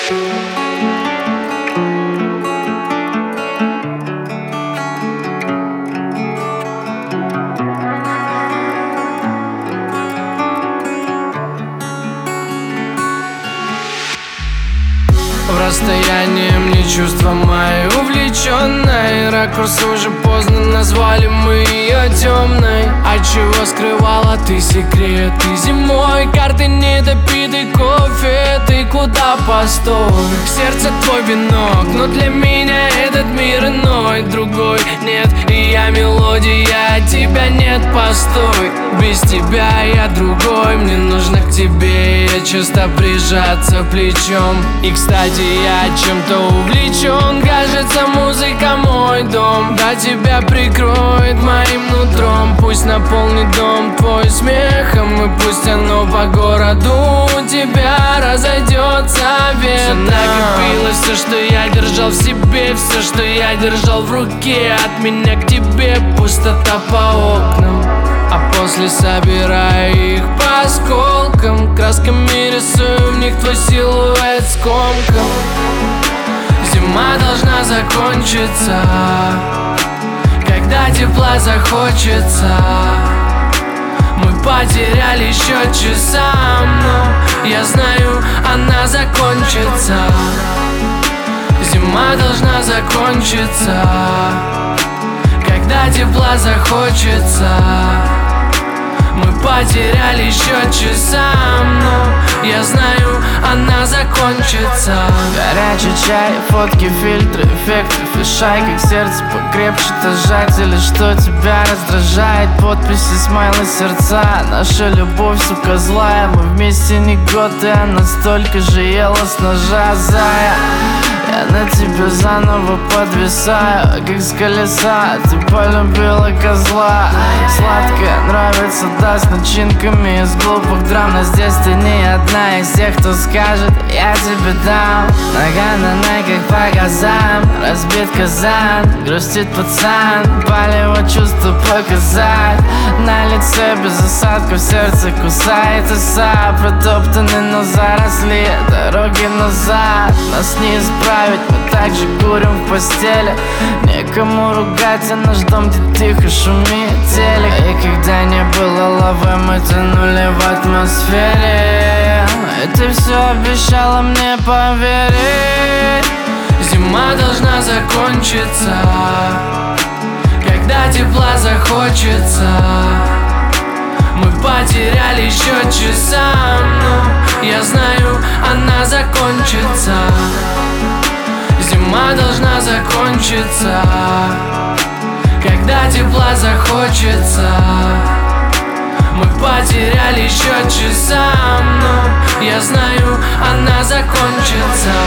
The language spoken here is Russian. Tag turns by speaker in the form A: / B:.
A: В расстоянии мне чувства мои увлеченной. Ракурс уже поздно, назвали мы ее темной. А чего скрывала ты секреты зимой? Карты недопитый кофе, ты куда постой? Сердце твой венок, но для меня этот мир иной. Другой нет, и я мелодия, а тебя нет, постой. Без тебя я другой, мне нужно к тебе, я часто прижаться плечом. И кстати, я чем-то увлечен, кажется, музыка мой дом. Да, тебя прикроет моим нутром, пусть наполнит дом твой смехом. И пусть оно по городу у тебя разойдется ветром. Все накопилось, все, что я держал в себе, все, что я держал в руке. От меня к тебе пустота по окнам, а после собираю их по осколкам. Красками рисую в них твой силуэт скомком. Зима должна закончиться, когда тепла захочется. Мы потеряли счет часам, но я знаю, она закончится. Зима должна закончиться, когда тепла захочется. Мы потеряли счет часам, но я знаю, она закончится.
B: Горячий чай, фотки, фильтры, эффекты, фишай, как сердце покрепче сжать. Или что тебя раздражает? Подписи, смайлы, сердца. Наша любовь, сука, злая. Мы вместе не год, и она столько же ела с ножа, зая. Я на тебе заново подвисаю, как с колеса. Ты полюбила козла. Сладкое нравится, да, с начинками из глупых драм. Но здесь ты не одна из тех, кто скажет: я тебе дам. Нога на ногах по газам, разбит казан, грустит пацан, палево чувство показать. На лице без осадков, сердце кусает оса. Протоптаны, но заросли дороги назад. Нас не исправить, мы так же курим в постели. Некому ругать, а наш дом, где тихо шумит телек. И когда не было лавы, мы тонули в атмосфере. И ты все обещала мне поверить.
A: Зима должна закончиться, когда тепла захочется. Мы потеряли счет часам, но я знаю, она закончится. Зима должна закончиться, когда тепла захочется. Мы потеряли счет часам, но я знаю, она закончится.